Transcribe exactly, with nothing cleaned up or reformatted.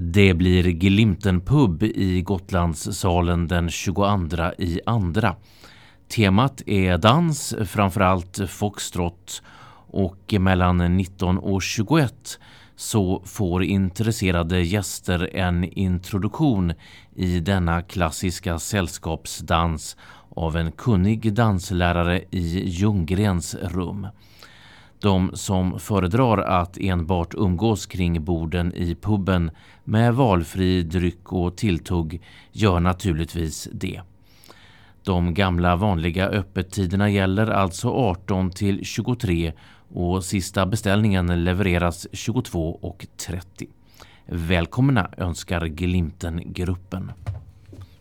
Det blir Glimten pub i Gotlandssalen den tjugoandra i andra. Temat är dans, framförallt foxtrot, och mellan nitton och tjugoett så får intresserade gäster en introduktion i denna klassiska sällskapsdans av en kunnig danslärare i Ljunggrens rum. De som föredrar att enbart umgås kring borden i puben med valfri dryck och tilltugg gör naturligtvis det. De gamla vanliga öppettiderna gäller alltså arton till tjugotre och sista beställningen levereras tjugotvå och trettio. Välkomna önskar Glimten-gruppen.